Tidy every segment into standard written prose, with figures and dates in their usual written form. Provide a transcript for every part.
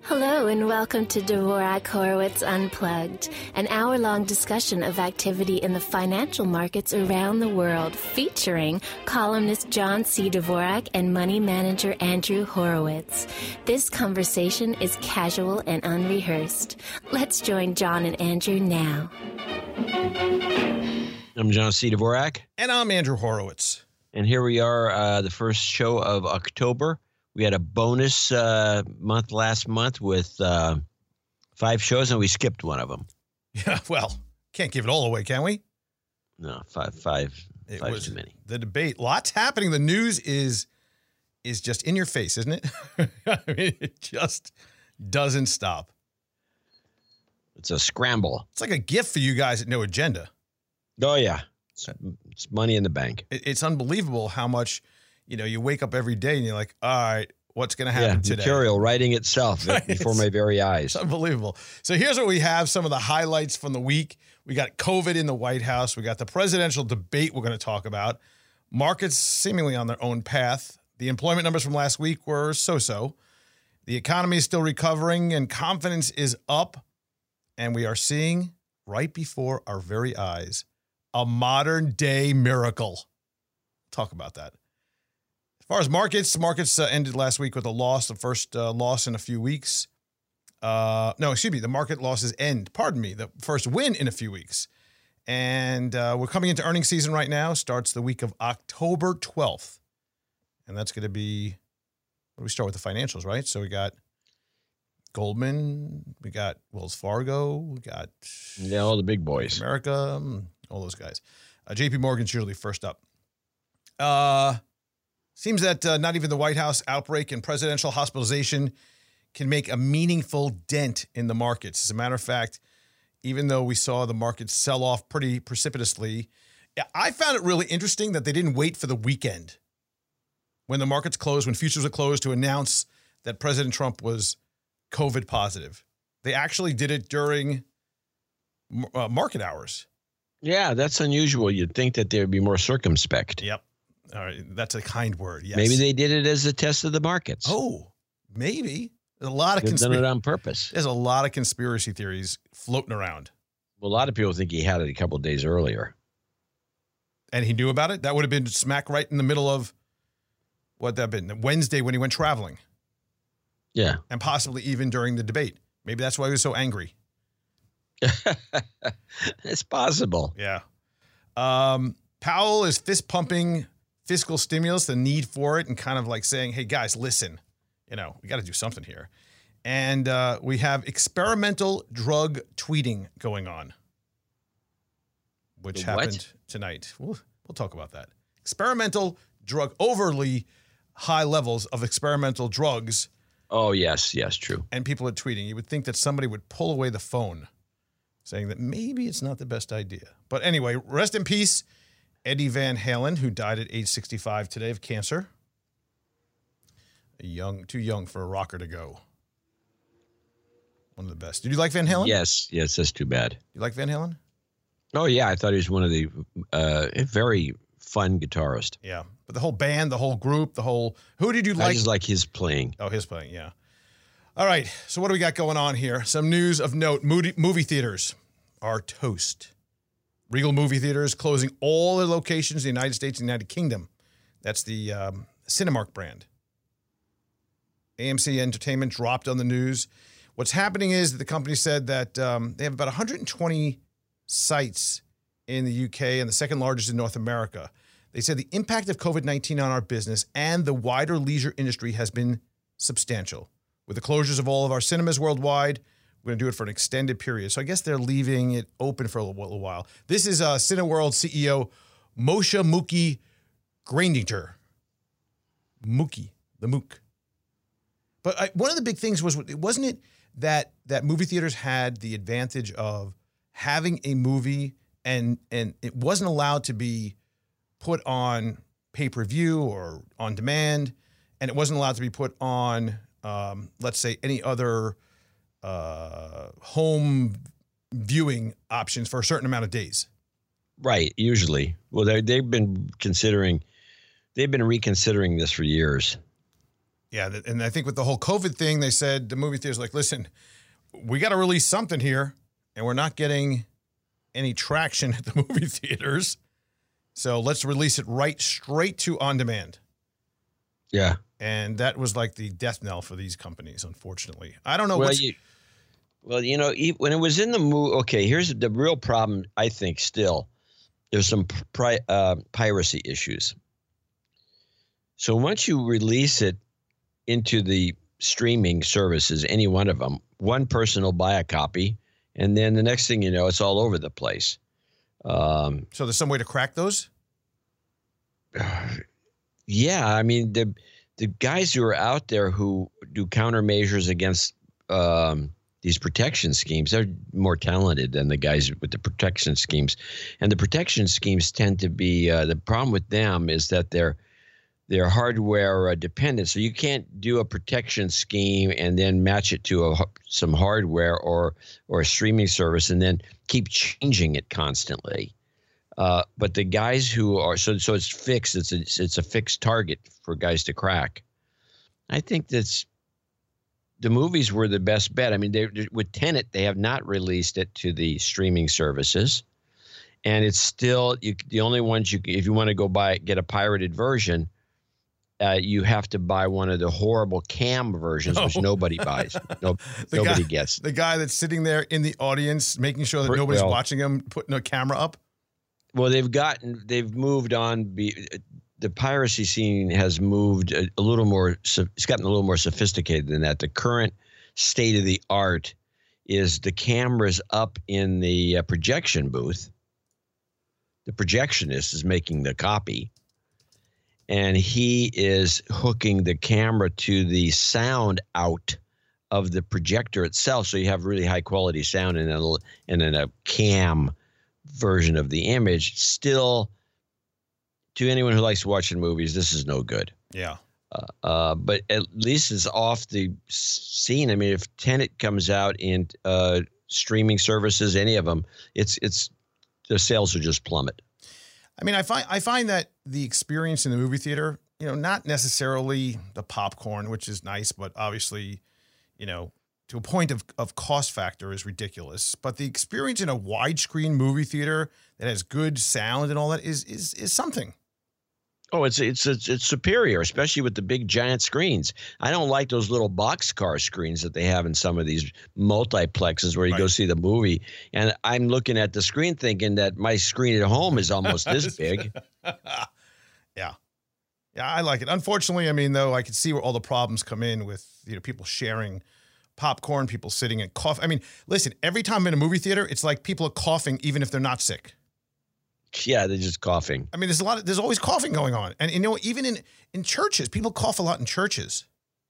Hello and welcome to Dvorak Horowitz Unplugged, an hour-long discussion of activity in the financial markets around the world, featuring columnist John C. Dvorak and money manager Andrew Horowitz. This conversation is casual and unrehearsed. Let's join John and Andrew now. I'm John C. Dvorak. And I'm Andrew Horowitz. And here we are, the first show of October. We had a bonus month last month with 5 shows, and we skipped one of them. Yeah, well, can't give it all away, can we? No, five was too many. The debate, lots happening. The news is just in your face, isn't it? I mean, it just doesn't stop. It's a scramble. It's like a gift for you guys at No Agenda. Oh, yeah. It's money in the bank. It's unbelievable how much, you wake up every day and you're like, all right, what's going to happen today? Material writing itself before my very eyes. It's unbelievable. So here's what we have, some of the highlights from the week. We got COVID in the White House. We got the presidential debate we're going to talk about. Markets seemingly on their own path. The employment numbers from last week were so-so. The economy is still recovering and confidence is up. And we are seeing right before our very eyes a modern day miracle. Talk about that. As far as markets ended last week with a loss, the first loss in a few weeks. The market losses end. The first win in a few weeks. And we're coming into earnings season right now. Starts the week of October 12th. And that's going to be, we start with the financials, right? So we got Goldman, we got Wells Fargo, we got all the big boys. America, all those guys. JP Morgan's usually first up. Seems that not even the White House outbreak and presidential hospitalization can make a meaningful dent in the markets. As a matter of fact, even though we saw the markets sell off pretty precipitously, I found it really interesting that they didn't wait for the weekend when the markets closed, when futures were closed, to announce that President Trump was COVID positive. They actually did it during market hours. Yeah, that's unusual. You'd think that they would be more circumspect. Yep. All right. That's a kind word. Yes. Maybe they did it as a test of the markets. Oh, maybe. There's a lot of They've done it on purpose. There's a lot of conspiracy theories floating around. Well, a lot of people think he had it a couple of days earlier. And he knew about it? That would have been smack right in the middle of, what'd that been? Wednesday when he went traveling. Yeah. And possibly even during the debate. Maybe that's why he was so angry. It's possible. Yeah. Powell is fist pumping fiscal stimulus, the need for it, and kind of like saying, hey, guys, listen, we got to do something here. And we have experimental drug tweeting going on, which happened tonight. We'll talk about that. Experimental drug, overly high levels of experimental drugs. Oh, yes, true. And people are tweeting. You would think that somebody would pull away the phone saying that maybe it's not the best idea. But anyway, rest in peace, Eddie Van Halen, who died at age 65 today of cancer. Too young for a rocker to go. One of the best. Did you like Van Halen? Yes, that's too bad. You like Van Halen? Oh, yeah, I thought he was one of the very fun guitarist. Yeah, but the whole band, the whole group, who did you like? I just like his playing. Oh, his playing, yeah. All right, so what do we got going on here? Some news of note. Movie theaters are toast. Regal movie theaters closing all their locations in the United States and United Kingdom. That's the Cinemark brand. AMC Entertainment dropped on the news. What's happening is that the company said that they have about 120 sites in the UK and the second largest in North America. They said the impact of COVID-19 on our business and the wider leisure industry has been substantial. With the closures of all of our cinemas worldwide, we're going to do it for an extended period. So I guess they're leaving it open for a little while. This is Cineworld CEO Moshe Mookie Greininger. Mookie, the Mook. But one of the big things wasn't it that movie theaters had the advantage of having a movie and it wasn't allowed to be put on pay-per-view or on demand, and it wasn't allowed to be put on, let's say, any other home viewing options for a certain amount of days. Right, usually. Well, they've been reconsidering this for years. Yeah, and I think with the whole COVID thing, they said the movie theaters like, listen, we got to release something here, and we're not getting any traction at the movie theaters. So let's release it straight to on demand. Yeah. And that was like the death knell for these companies, unfortunately. I don't know. When it was in the movie, okay, here's the real problem, I think, still. There's some piracy issues. So once you release it into the streaming services, any one of them, one person will buy a copy, and then the next thing you know, it's all over the place. So there's some way to crack those? Yeah, I mean, the guys who are out there who do countermeasures against these protection schemes, they're more talented than the guys with the protection schemes. And the protection schemes tend to be the problem with them is that they're hardware dependent. So you can't do a protection scheme and then match it to some hardware or a streaming service and then keep changing it constantly. But the guys who are so it's fixed. It's a fixed target for guys to crack. I think the movies were the best bet. I mean, with Tenet, they have not released it to the streaming services, and it's still the only ones if you want to go get a pirated version. You have to buy one of the horrible cam versions, which nobody buys. Nobody gets. The guy that's sitting there in the audience, making sure that nobody's watching him, putting a camera up. Well, they've moved on. The piracy scene has moved a little more. It's gotten a little more sophisticated than that. The current state of the art is the cameras up in the projection booth. The projectionist is making the copy. And he is hooking the camera to the sound out of the projector itself. So you have really high quality sound and then a cam version of the image. Still, to anyone who likes watching movies, this is no good. Yeah. But at least it's off the scene. I mean, if Tenet comes out in streaming services, any of them, it's the sales will just plummet. I mean, I find that the experience in the movie theater, not necessarily the popcorn, which is nice, but obviously, to a point of cost factor is ridiculous. But the experience in a widescreen movie theater that has good sound and all that is something. Oh, it's superior, especially with the big giant screens. I don't like those little boxcar screens that they have in some of these multiplexes where you go see the movie. And I'm looking at the screen thinking that my screen at home is almost this big. Yeah. Yeah, I like it. Unfortunately, I mean, though, I can see where all the problems come in with, people sharing popcorn, people sitting and coughing. I mean, listen, every time I'm in a movie theater, it's like people are coughing even if they're not sick. Yeah, they're just coughing. I mean, there's always coughing going on. And even in churches, people cough a lot in churches.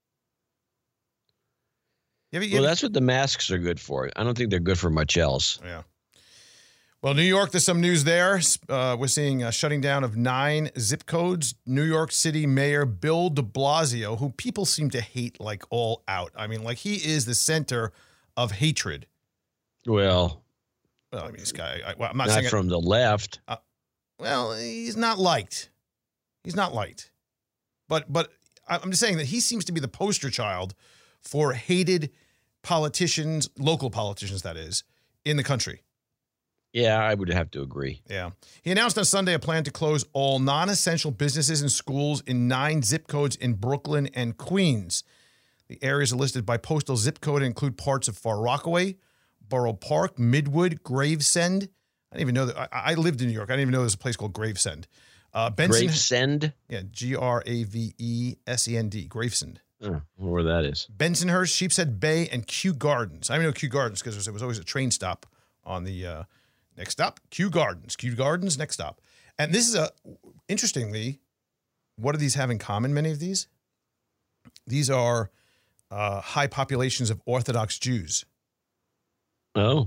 Well, that's what the masks are good for. I don't think they're good for much else. Yeah. Well, New York, there's some news there. We're seeing a shutting down of 9 zip codes. New York City Mayor Bill de Blasio, who people seem to hate like all out. I mean, like he is the center of hatred. Well, I mean, this guy, I'm not not saying from the left. Well, he's not liked. He's not liked. But I'm just saying that he seems to be the poster child for hated politicians, local politicians, that is, in the country. Yeah, I would have to agree. Yeah. He announced on Sunday a plan to close all non-essential businesses and schools in 9 zip codes in Brooklyn and Queens. The areas are listed by postal zip code and include parts of Far Rockaway, Borough Park, Midwood, Gravesend. I didn't even know that. I lived in New York. I didn't even know there was a place called Gravesend. Gravesend? Yeah, Gravesend. Gravesend. I don't know where that is. Bensonhurst, Sheepshead Bay, and Kew Gardens. I know Kew Gardens because there was always a train stop on the next stop. Kew Gardens. Kew Gardens, next stop. And this is interestingly, what do these have in common, many of these? These are high populations of Orthodox Jews. Oh.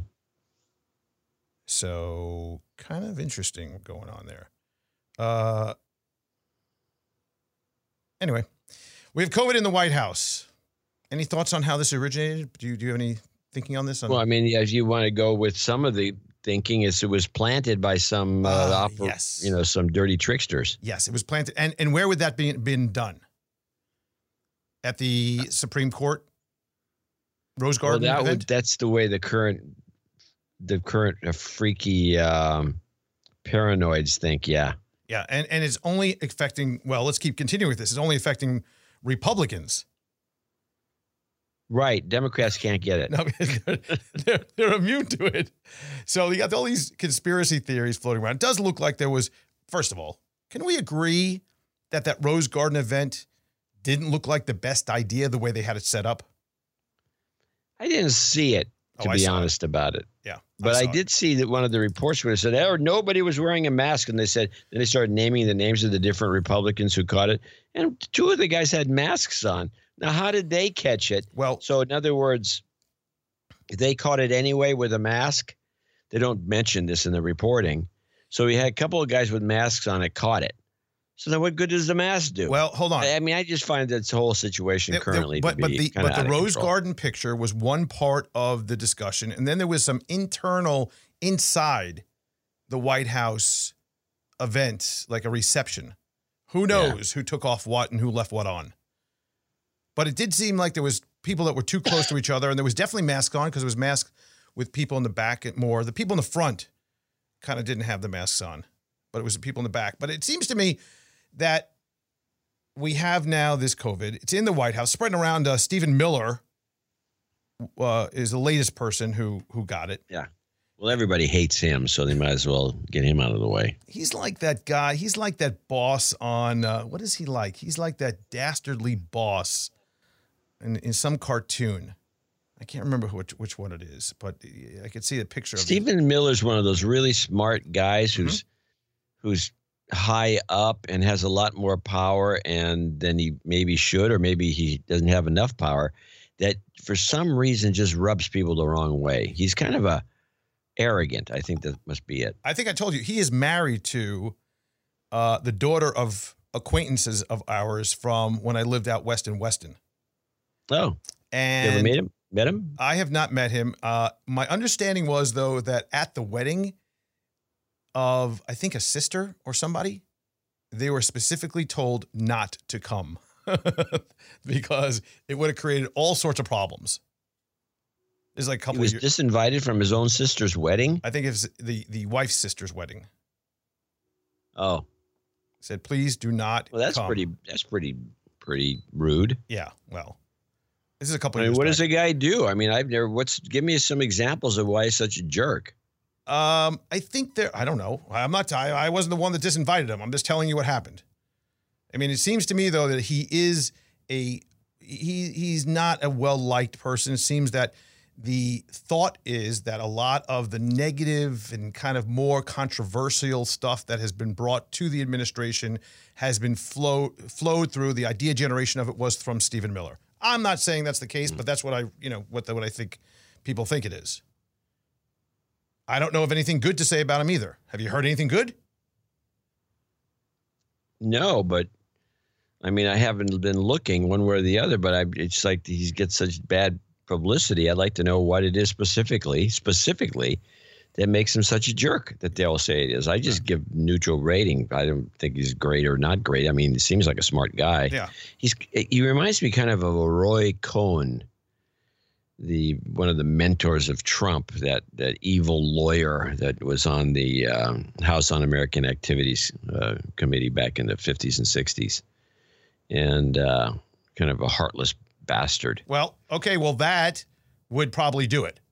So kind of interesting going on there. Anyway, we have COVID in the White House. Any thoughts on how this originated? Do you have any thinking on this? Well, I mean, if you want to go with some of the thinking, it was planted by some yes. Some dirty tricksters. Yes, it was planted. And where would that been done? at the Supreme Court Rose Garden event? That's the way the current freaky paranoids think. Yeah. Yeah, and it's only affecting. Well, let's keep continuing with this. It's only affecting Republicans. Right. Democrats can't get it. No, they're immune to it. So you got all these conspiracy theories floating around. It does look like there was. First of all, can we agree that Rose Garden event didn't look like the best idea the way they had it set up? I didn't see it, to be honest about it. Yeah. But I did see that one of the reports would have said, oh, nobody was wearing a mask. And then they started naming the names of the different Republicans who caught it. And two of the guys had masks on. Now, how did they catch it? Well, so in other words, they caught it anyway with a mask. They don't mention this in the reporting. So we had a couple of guys with masks on it caught it. So then what good does the mask do? Well, hold on. I mean, I just find this whole situation currently but the Rose control. Garden picture was one part of the discussion. And then there was some internal inside the White House event, like a reception. Who knows who took off what and who left what on? But it did seem like there was people that were too close to each other. And there was definitely masks on because it was masks with people in the back and more. The people in the front kind of didn't have the masks on, but it was the people in the back. But it seems to me that we have now this COVID. It's in the White House, spreading around. Stephen Miller is the latest person who got it. Yeah. Well, everybody hates him, so they might as well get him out of the way. He's like that guy. He's like that boss on, what is he like? He's like that dastardly boss in some cartoon. I can't remember which one it is, but I could see a picture of Stephen Miller's one of those really smart guys who's high up and has a lot more power than he maybe should, or maybe he doesn't have enough power, that for some reason just rubs people the wrong way. He's kind of arrogant. I think that must be it. I think I told you he is married to the daughter of acquaintances of ours from when I lived out west in Weston. Oh, and you ever meet him? Met him? I have not met him. My understanding was, though, that at the wedding of, I think, a sister or somebody, they were specifically told not to come because it would have created all sorts of problems. There's like a couple. He was disinvited from his own sister's wedding. I think it was the wife's sister's wedding. Oh, said please do not. Well, that's come. pretty rude. Yeah. Well, this is a couple. I of mean, years what back. does a guy do? I mean, give me some examples of why he's such a jerk. I think I don't know. I wasn't the one that disinvited him. I'm just telling you what happened. I mean, it seems to me though that he is he's not a well-liked person. It seems that the thought is that a lot of the negative and kind of more controversial stuff that has been brought to the administration has been flowed through. The idea generation of it was from Stephen Miller. I'm not saying that's the case, but that's what I think people think it is. I don't know of anything good to say about him either. Have you heard anything good? No, but I mean, I haven't been looking one way or the other, but it's like he gets such bad publicity. I'd like to know what it is specifically that makes him such a jerk that they'll say it is. I just give neutral rating. I don't think he's great or not great. I mean, he seems like a smart guy. Yeah. He reminds me kind of a Roy Cohn, one of the mentors of Trump, that evil lawyer that was on the House Un-American Activities Committee back in the 50s and 60s, and kind of a heartless bastard. Well, okay, that would probably do it.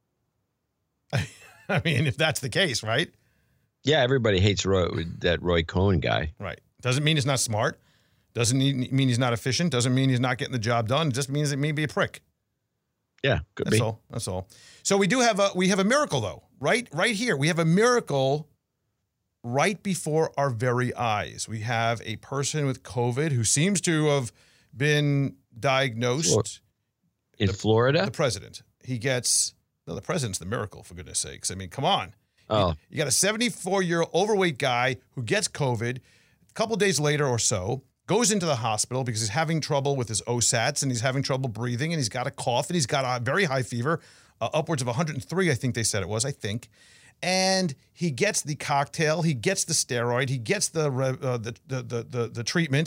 I mean, if that's the case, right? Yeah, everybody hates that Roy Cohn guy. Right. Doesn't mean he's not smart. Doesn't mean he's not efficient. Doesn't mean he's not getting the job done. It just means it may be a prick. Yeah, could be. That's all. So we have a miracle though, right? Right here. We have a miracle right before our very eyes. We have a person with COVID who seems to have been diagnosed in Florida. The president. The president's the miracle, for goodness sakes. I mean, come on. Oh. You got a 74-year-old overweight guy who gets COVID. A couple days later or so, goes into the hospital because he's having trouble with his OSATs and he's having trouble breathing and he's got a cough and he's got a very high fever, upwards of 103, I think they said it was, And he gets the cocktail, he gets the steroid, he gets the treatment,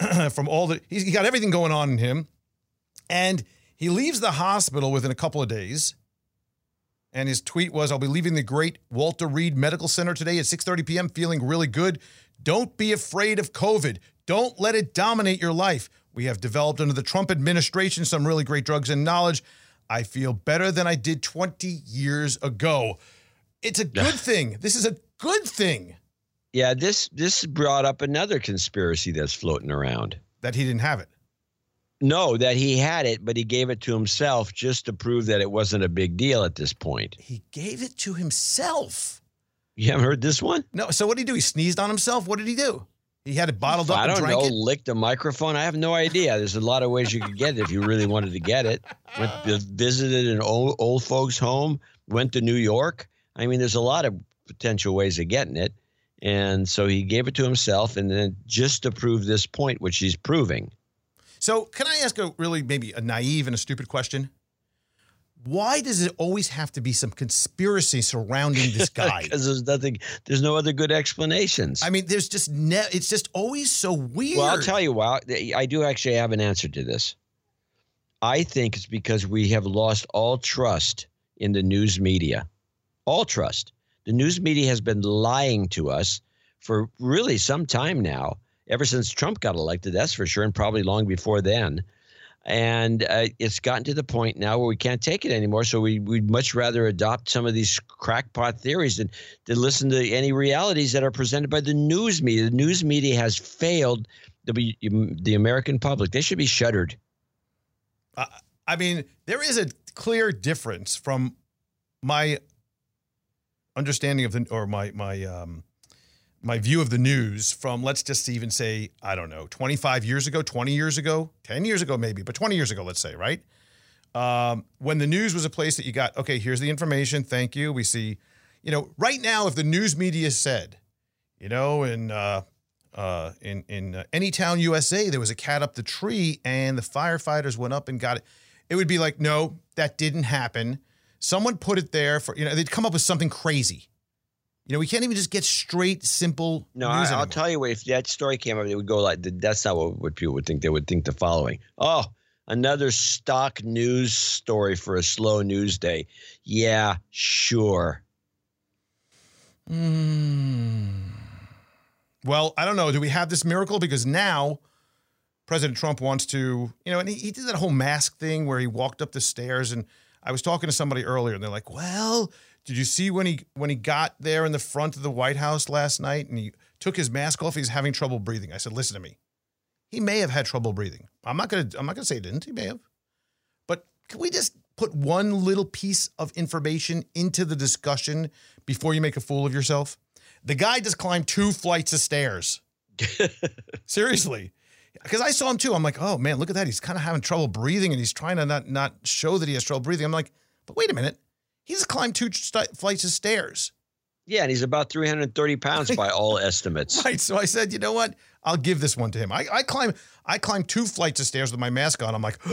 from all the, he got everything going on in him. And he leaves the hospital within a couple of days. And his tweet was, I'll be leaving the great Walter Reed Medical Center today at 6:30 p.m. feeling really good. Don't be afraid of COVID. Don't let it dominate your life. We have developed under the Trump administration some really great drugs and knowledge. I feel better than I did 20 years ago. It's a good thing. This is a good thing. Yeah, this brought up another conspiracy that's floating around. That he didn't have it. No, that he had it, but he gave it to himself just to prove that it wasn't a big deal at this point. He gave it to himself. You haven't heard this one? No. So what did he do? He sneezed on himself? What did he do? He had it bottled up and drank it? I don't know. Licked a microphone? I have no idea. There's a lot of ways you could get it if you really wanted to get it. Visited an old folks' home, went to New York. I mean, there's a lot of potential ways of getting it. And so he gave it to himself, and then just to prove this point, which he's proving. So can I ask a really maybe a naive and a stupid question? Why does it always have to be some conspiracy surrounding this guy? Because there's no other good explanations. I mean, there's just it's just always so weird. Well, I'll tell you why. I do actually have an answer to this. I think it's because we have lost all trust in the news media. All trust. The news media has been lying to us for really some time now, ever since Trump got elected, that's for sure, and probably long before then. And it's gotten to the point now where we can't take it anymore. So we'd much rather adopt some of these crackpot theories than listen to any realities that are presented by the news media. The news media has failed the American public. They should be shuttered. I mean, there is a clear difference from my understanding of my view of the news from, let's just even say, I don't know, 25 years ago, 20 years ago, 10 years ago maybe, but 20 years ago, let's say, right? When the news was a place that you got, okay, here's the information, thank you. We see, right now, if the news media said, in Anytown, USA, there was a cat up the tree and the firefighters went up and got it, it would be like, no, that didn't happen. Someone put it there for, they'd come up with something crazy. We can't even just get straight, simple news anymore. I'll tell you, if that story came up, it would go like, that's not what people would think. They would think the following. Oh, another stock news story for a slow news day. Yeah, sure. Well, I don't know. Do we have this miracle? Because now President Trump wants to, and he did that whole mask thing where he walked up the stairs. And I was talking to somebody earlier, and they're like, well, did you see when he got there in the front of the White House last night and he took his mask off? He's having trouble breathing. I said, listen to me. He may have had trouble breathing. I'm not gonna say he didn't. He may have. But can we just put one little piece of information into the discussion before you make a fool of yourself? The guy just climbed 2 flights of stairs. Seriously. Because I saw him too. I'm like, oh man, look at that. He's kind of having trouble breathing and he's trying to not show that he has trouble breathing. I'm like, but wait a minute. He just climbed 2 flights of stairs. Yeah, and he's about 330 pounds by all estimates. Right. So I said, you know what? I'll give this one to him. I climbed 2 flights of stairs with my mask on. I'm like,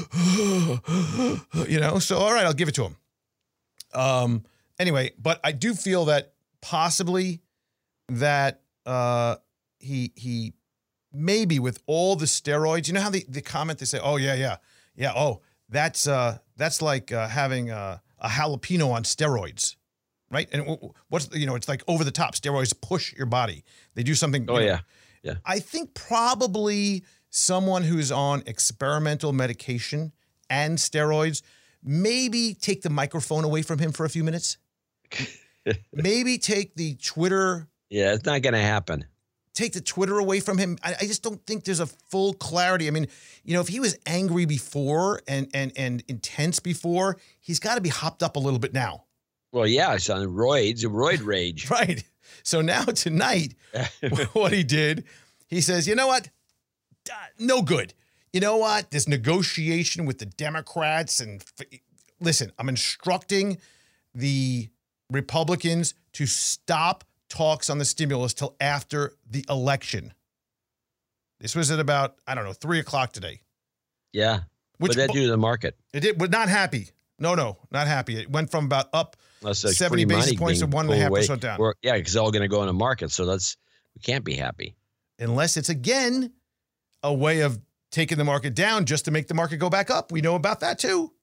so all right, I'll give it to him. Anyway, but I do feel that possibly that he maybe with all the steroids, you know how they comment, they say, oh yeah. Oh, that's like having a jalapeno on steroids, right? And it's like over the top. Steroids push your body. They do something. Oh, yeah. I think probably someone who's on experimental medication and steroids, maybe take the microphone away from him for a few minutes. Maybe take the Twitter. Yeah, it's not going to happen. Take the Twitter away from him. I just don't think there's a full clarity. I mean, if he was angry before and intense before, he's got to be hopped up a little bit now. Well, yeah, it's on roids, roid rage. Right. So now tonight, what he did, he says, you know what? No good. You know what? This negotiation with the Democrats and listen, I'm instructing the Republicans to stop talks on the stimulus till after the election. This was at about, 3:00 today. Yeah. What did that do to the market? It did, but not happy. No, not happy. It went from about up like 70 basis points to 1.5% down. Yeah, because it's all going to go in the market. So we can't be happy. Unless it's again a way of taking the market down just to make the market go back up. We know about that too.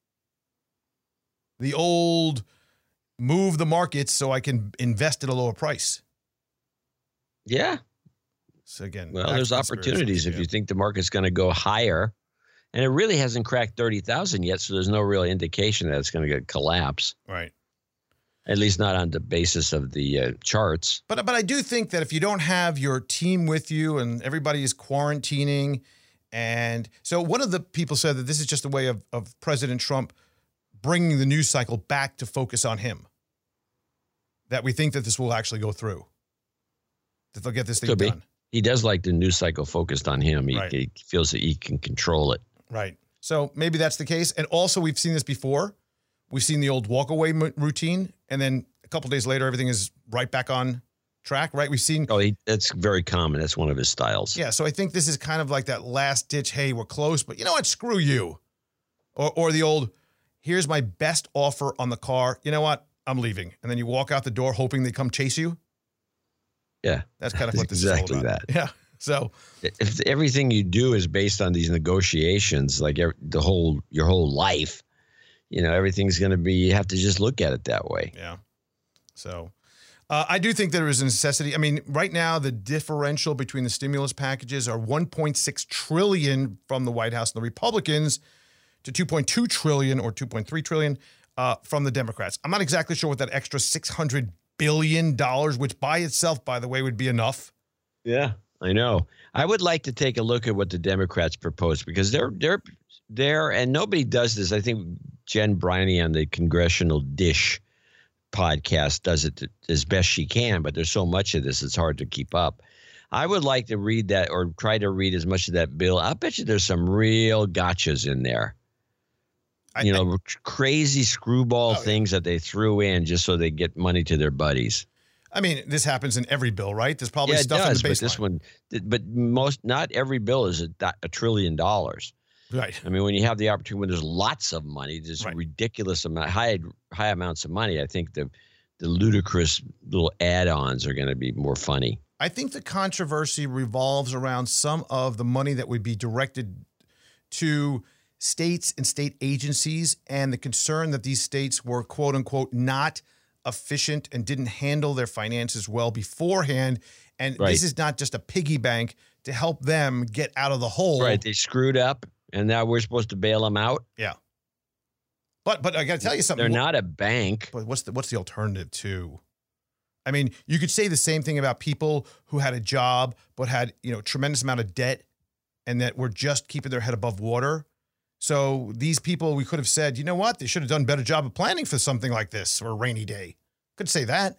The old move the markets so I can invest at a lower price. Yeah. So again, well, there's opportunities if you think the market's going to go higher. And it really hasn't cracked 30,000 yet, so there's no real indication that it's going to collapse. Right. At least not on the basis of the charts. But I do think that if you don't have your team with you and everybody is quarantining, and so one of the people said that this is just a way of President Trump bringing the news cycle back to focus on him, that we think that this will actually go through, that they'll get this thing done. He does like the news cycle focused on him. He feels that he can control it. Right. So maybe that's the case. And also we've seen this before. We've seen the old walk-away routine, and then a couple of days later, everything is right back on track, right? We've seen... that's very common. That's one of his styles. Yeah, so I think this is kind of like that last-ditch, hey, we're close, but you know what? Screw you. Or the old, here's my best offer on the car. You know what? I'm leaving. And then you walk out the door hoping they come chase you. Yeah. That's kind of what this exactly is all about. That. Yeah. So if everything you do is based on these negotiations, like your whole life, everything's going to be, you have to just look at it that way. Yeah. So I do think there is a necessity. I mean, right now, the differential between the stimulus packages are $1.6 trillion from the White House and the Republicans to $2.2 trillion or $2.3 trillion from the Democrats. I'm not exactly sure what that extra $600 billion, which by itself, by the way, would be enough. Yeah, I know. I would like to take a look at what the Democrats propose, because they're and nobody does this. I think Jen Briney on the Congressional Dish podcast does it as best she can, but there's so much of this, it's hard to keep up. I would like to read that, or try to read as much of that bill. I bet you there's some real gotchas in there. Crazy screwball things that they threw in just so they get money to their buddies. I mean, this happens in every bill, right? There's probably stuff in the baseline. But not every bill is $1 trillion. Right. I mean, when you have the opportunity, when there's lots of money, there's ridiculous amount, high amounts of money. I think the ludicrous little add-ons are going to be more funny. I think the controversy revolves around some of the money that would be directed to states and state agencies, and the concern that these states were, quote unquote, not efficient and didn't handle their finances well beforehand. And this is not just a piggy bank to help them get out of the hole. Right. They screwed up, and now we're supposed to bail them out. Yeah. But I got to tell you something. They're not a bank. But what's the alternative too? I mean, you could say the same thing about people who had a job but had, tremendous amount of debt and that were just keeping their head above water. So these people, we could have said, you know what? They should have done a better job of planning for something like this or a rainy day. Could say that.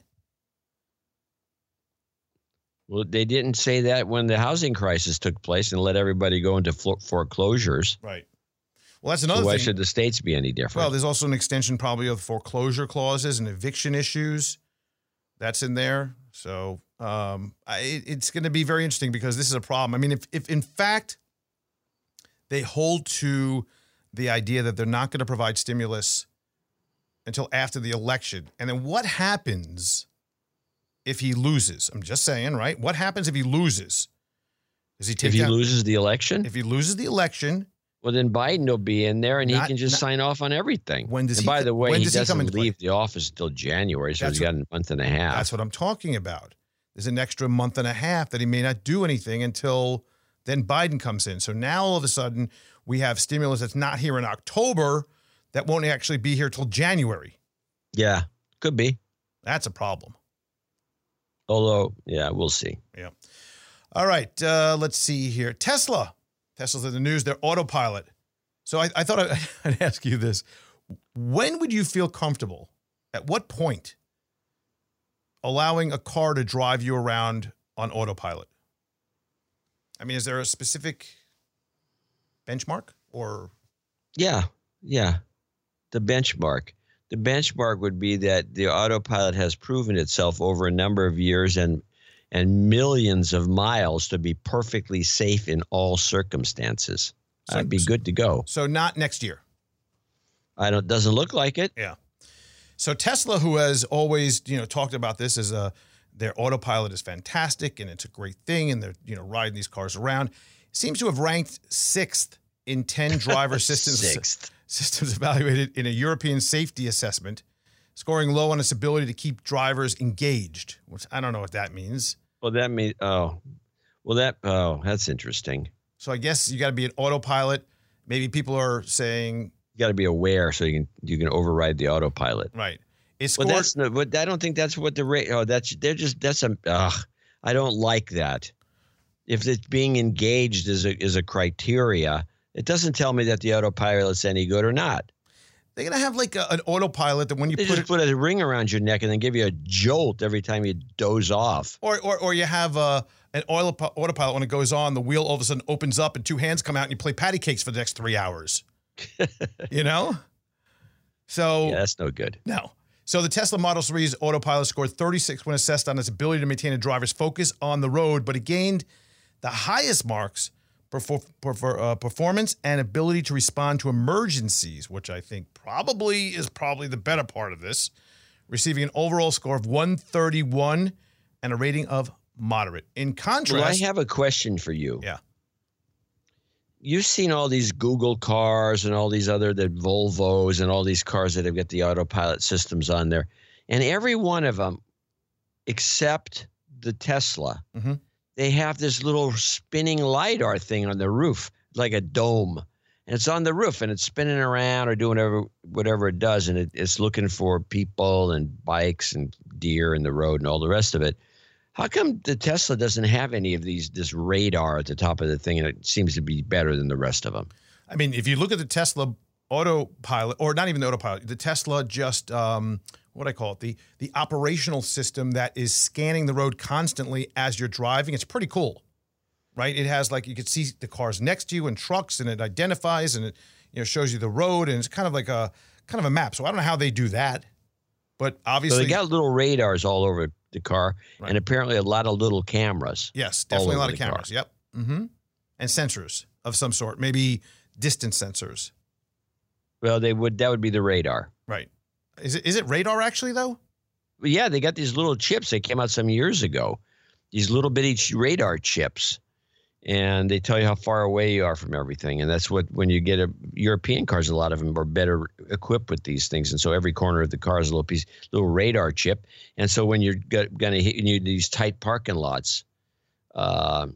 Well, they didn't say that when the housing crisis took place and let everybody go into foreclosures. Right. Well, that's another thing. Why should the states be any different? Well, there's also an extension probably of foreclosure clauses and eviction issues. That's in there. So it's going to be very interesting because this is a problem. I mean, if in fact they hold to the idea that they're not going to provide stimulus until after the election, and then what happens if he loses? I'm just saying, right? What happens if he loses? Does he take? If he loses the election? If he loses the election, well, then Biden will be in there, and he can just sign off on everything. When does and he? By the way, he doesn't leave play? the office until January, so he's got a month and a half. That's what I'm talking about. There's an extra month and a half that he may not do anything until then Biden comes in. So now all of a sudden we have stimulus that's not here in October that won't actually be here till January. Yeah, could be. That's a problem. Although, yeah, we'll see. Yeah. All right. Let's see here. Tesla's in the news. Their autopilot. So I thought I'd ask you this. When would you feel comfortable? At what point allowing a car to drive you around on autopilot? I mean, is there a specific benchmark or? Yeah. The benchmark would be that the autopilot has proven itself over a number of years and millions of miles to be perfectly safe in all circumstances. That'd be good to go. So not next year. Doesn't look like it. Yeah. So Tesla, who has always, talked about this as their autopilot is fantastic and it's a great thing and they're, riding these cars around. seems to have ranked 6th in 10 driver systems evaluated in a European safety assessment, scoring low on its ability to keep drivers engaged, which I don't know what that means. Well, that means, that's interesting. So I guess you got to be an autopilot. Maybe people are saying you got to be aware so you can override the autopilot. Right. But I don't think that's what the rate. Oh, I don't like that. If it's being engaged is a criteria, it doesn't tell me that the autopilot's any good or not. They're gonna have like an autopilot that when you put a ring around your neck and then give you a jolt every time you doze off. Or you have an autopilot when it goes on, the wheel all of a sudden opens up and 2 hands come out and you play patty cakes for the next 3 hours. You know? So yeah, that's no good. No. So the Tesla Model 3's autopilot scored 36 when assessed on its ability to maintain a driver's focus on the road, but it gained the highest marks for performance and ability to respond to emergencies, which I think is probably the better part of this, receiving an overall score of 131 and a rating of moderate. In contrast, well, I have a question for you. Yeah. You've seen all these Google cars and all these the Volvos and all these cars that have got the autopilot systems on there. And every one of them, except the Tesla, they have this little spinning LiDAR thing on the roof, like a dome. And it's on the roof and it's spinning around or doing whatever it does. And it's looking for people and bikes and deer in the road and all the rest of it. How come the Tesla doesn't have any of this radar at the top of the thing, and it seems to be better than the rest of them? I mean, if you look at the Tesla autopilot, or not even the autopilot, the Tesla just, what I call it, the operational system that is scanning the road constantly as you're driving, it's pretty cool, right? It has you can see the cars next to you and trucks, and it identifies and it shows you the road, and it's kind of like a map. So I don't know how they do that, but obviously so they got little radars all over the car, right, and apparently a lot of little cameras. Yes, definitely a lot of cameras. Car. Yep. Mm-hmm. And sensors of some sort, maybe distance sensors. Well, that would be the radar. Right. Is it radar actually though? Well, yeah, they got these little chips. They came out some years ago. These little bitty radar chips. And they tell you how far away you are from everything. And that's when you get European cars, a lot of them are better equipped with these things. And so every corner of the car is a little radar chip. And so when you're going to hit these tight parking lots, and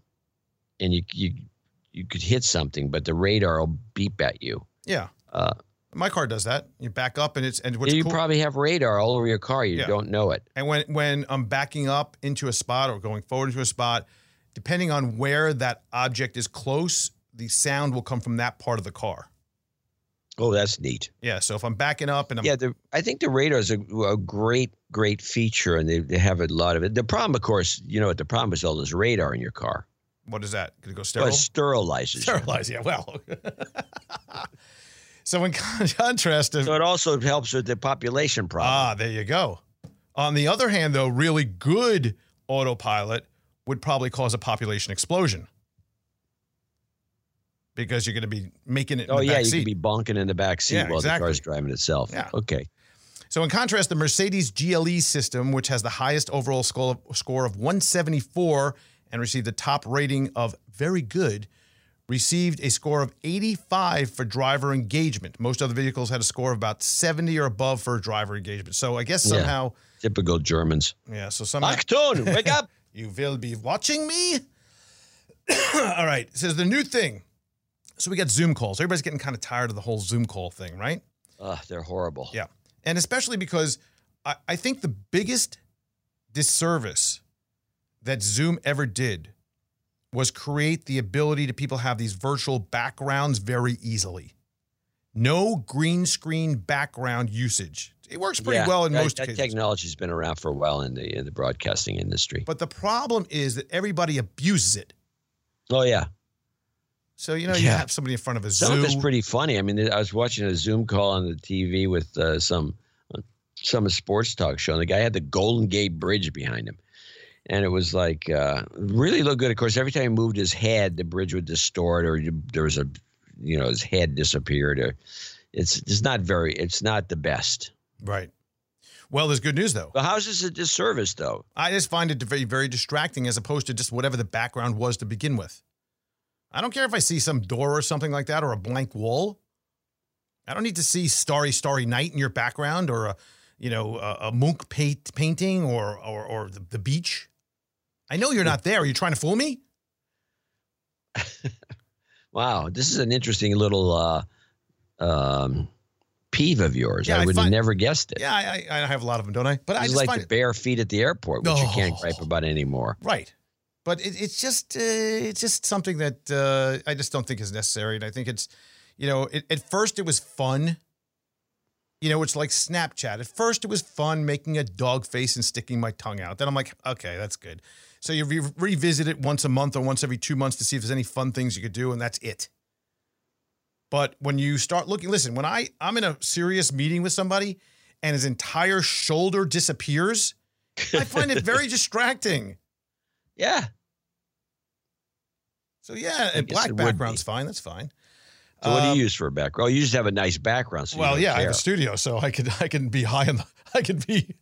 you could hit something, but the radar will beep at you. Yeah. My car does that. You back up and you probably have radar all over your car. You don't know it. And when I'm backing up into a spot or going forward into a spot, depending on where that object is close, the sound will come from that part of the car. Oh, that's neat. Yeah, so if I'm backing up and I think the radar is a great feature, and they have a lot of it. The problem, of course, what the problem is all this radar in your car. What is that? Could it go sterile? Well, it sterilizes. Sterilize, yeah, well. So in contrast to... So it also helps with the population problem. Ah, there you go. On the other hand, though, really good autopilot would probably cause a population explosion because you're going to be making it in the back seat. You could be bonking in the back seat while the car's driving itself. Yeah. Okay. So in contrast, the Mercedes GLE system, which has the highest overall score of 174 and received the top rating of very good, received a score of 85 for driver engagement. Most other vehicles had a score of about 70 or above for driver engagement. So I guess somehow... Yeah. Typical Germans. Yeah, so somehow... Achtung, wake up! You will be watching me? All right. It says the new thing. So we got Zoom calls. Everybody's getting kind of tired of the whole Zoom call thing, right? They're horrible. Yeah. And especially because I think the biggest disservice that Zoom ever did was create the ability to people have these virtual backgrounds very easily. No green screen background usage. It works pretty well in most cases. That technology's been around for a while in the broadcasting industry. But the problem is that everybody abuses it. Oh, yeah. So, you have somebody in front of a Zoom. Some of it's pretty funny. I mean, I was watching a Zoom call on the TV with some sports talk show, and the guy had the Golden Gate Bridge behind him. And it was really looked good. Of course, every time he moved his head, the bridge would distort, or there was his head disappeared. Or it's not the best. Right. Well, there's good news, though. Well, how is this a disservice, though? I just find it very, very distracting as opposed to just whatever the background was to begin with. I don't care if I see some door or something like that or a blank wall. I don't need to see Starry, Starry Night in your background or a Munch painting or the beach. I know you're not there. Are you trying to fool me? Wow, this is an interesting little peeve of yours. Yeah, I would have never guessed it. Yeah, I have a lot of them, don't I? But I just like find the bare feet at the airport, which you can't gripe about anymore. Right. But it's just something that I just don't think is necessary. And I think it's, at first it was fun. It's like Snapchat. At first it was fun making a dog face and sticking my tongue out. Then I'm like, okay, that's good. So you revisit it once a month or once every 2 months to see if there's any fun things you could do, and that's it. But when you start looking, listen, when I'm in a serious meeting with somebody and his entire shoulder disappears, I find it very distracting. Yeah. So yeah, and black background's fine. That's fine. So what do you use for a background? Oh, you just have a nice background. So I have a studio, so I can be high on the. I can be,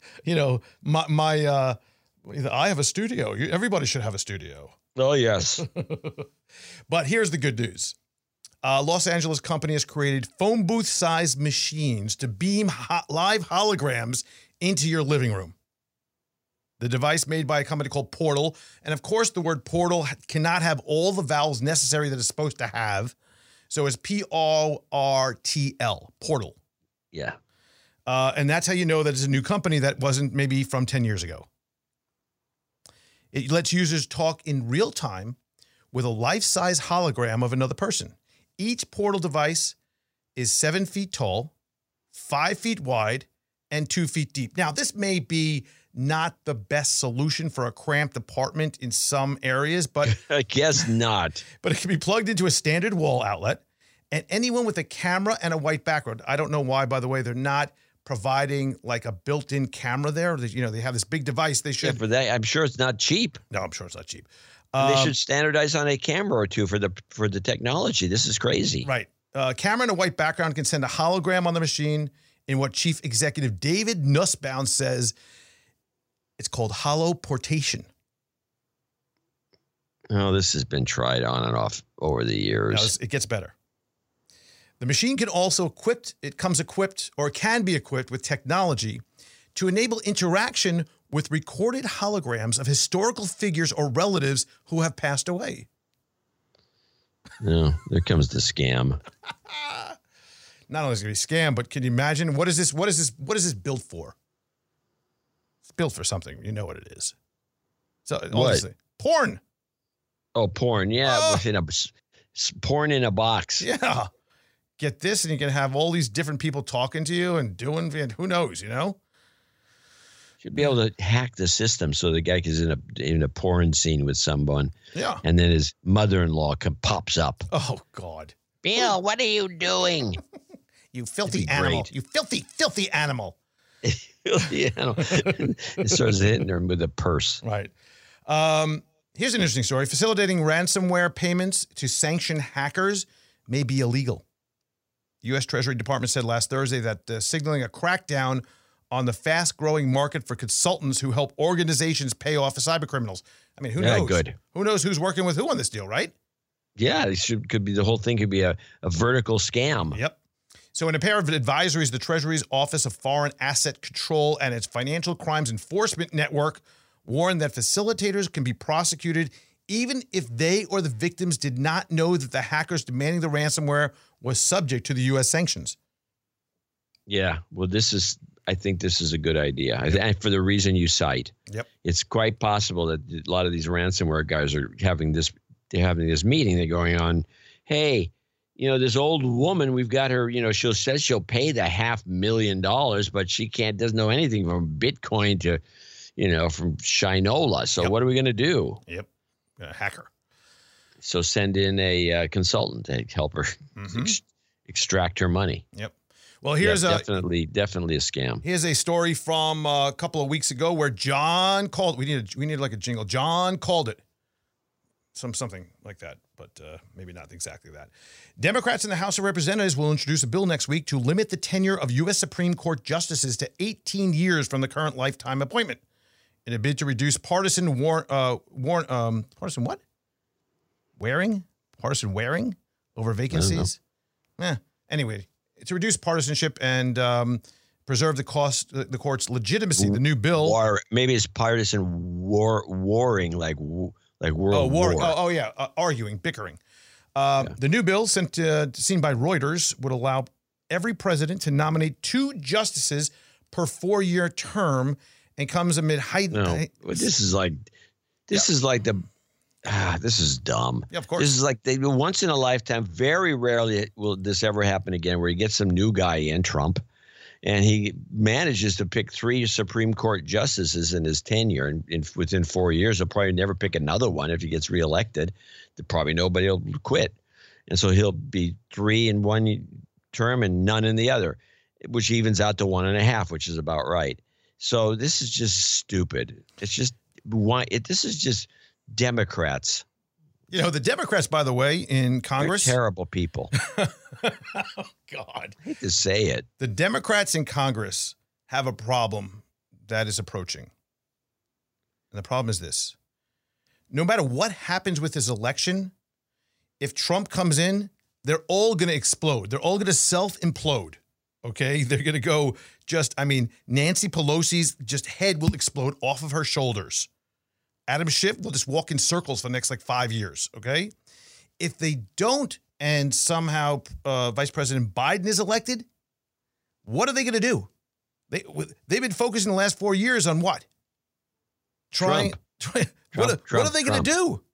I have a studio. Everybody should have a studio. Oh yes. But here's the good news. Los Angeles company has created phone booth-sized machines to beam live holograms into your living room. The device made by a company called Portal, and of course the word portal cannot have all the vowels necessary that it's supposed to have, so it's Portl, Portal. Yeah. And that's how you know that it's a new company that wasn't maybe from 10 years ago. It lets users talk in real time with a life-size hologram of another person. Each Portal device is 7 feet tall, 5 feet wide, and 2 feet deep. Now, this may be not the best solution for a cramped apartment in some areas, but I guess not. But it can be plugged into a standard wall outlet, and anyone with a camera and a white background. I don't know why, by the way, they're not providing like a built-in camera there. They have this big device. They should. Yeah, for that, I'm sure it's not cheap. No, I'm sure it's not cheap. They should standardize on a camera or two for the technology. This is crazy. Right. Camera and a white background can send a hologram on the machine in what Chief Executive David Nussbaum says it's called holoportation. Oh, this has been tried on and off over the years. Now, it gets better. The machine can be equipped with technology to enable interaction with recorded holograms of historical figures or relatives who have passed away. No, there comes the scam. Not only is it going to be a scam, but can you imagine what is this built for? It's built for something. You know what it is. So obviously, porn. Oh, porn. Yeah, porn in a box. Yeah. Get this, and you can have all these different people talking to you and doing, and who knows, Should be able to hack the system so the guy is in a porn scene with someone. Yeah. And then his mother-in-law pops up. Oh, God. Bill, what are you doing? You filthy animal. Great. You filthy animal. Filthy animal. It starts hitting her with a purse. Right. Here's an interesting story. Facilitating ransomware payments to sanction hackers may be illegal. The U.S. Treasury Department said last Thursday that signaling a crackdown on the fast-growing market for consultants who help organizations pay off cybercriminals. I mean, who knows? Good. Who knows who's working with who on this deal, right? Yeah, the whole thing could be a vertical scam. Yep. So in a pair of advisories, the Treasury's Office of Foreign Asset Control and its Financial Crimes Enforcement Network warned that facilitators can be prosecuted even if they or the victims did not know that the hackers demanding the ransomware was subject to the U.S. sanctions. Yeah, well, I think this is a good idea. And for the reason you cite. Yep. It's quite possible that a lot of these ransomware guys are having this meeting. They're going on, hey, this old woman, we've got her, she says she'll pay the $500,000, but she doesn't know anything from Bitcoin to, from Shinola. So What are we going to do? Yep. Hacker. So send in a consultant to help her extract her money. Yep. Well, here's definitely a scam. Here's a story from a couple of weeks ago where John called. We need like a jingle. John called it. Something like that, but maybe not exactly that. Democrats in the House of Representatives will introduce a bill next week to limit the tenure of U.S. Supreme Court justices to 18 years from the current lifetime appointment, in a bid to reduce partisan partisan what? Partisan wearing over vacancies? Anyway, to reduce partisanship and preserve the court's legitimacy, the new bill. Maybe it's partisan warring, like World War. Arguing, bickering. The new bill seen by Reuters would allow every president to nominate 2 justices per 4-year term, and comes amid this is dumb. Yeah, of course. This is like once in a lifetime. Very rarely will this ever happen again, where you get some new guy in, Trump, and he manages to pick 3 Supreme Court justices in his tenure, and within 4 years, he'll probably never pick another one. If he gets reelected, probably nobody will quit, and so he'll be 3 in one term and none in the other, which evens out to 1.5, which is about right. So this is just stupid. It's just this is just Democrats. The Democrats, by the way, in Congress, they're terrible people. Oh, God. I hate to say it. The Democrats in Congress have a problem that is approaching. And the problem is this. No matter what happens with this election, if Trump comes in, they're all going to explode. They're all going to self-implode. Okay? They're going to go Nancy Pelosi's head will explode off of her shoulders. Adam Schiff will just walk in circles for the next 5 years. Okay? If they don't, and somehow Vice President Biden is elected, what are they going to do? They've been focusing the last 4 years on what? What are they going to do?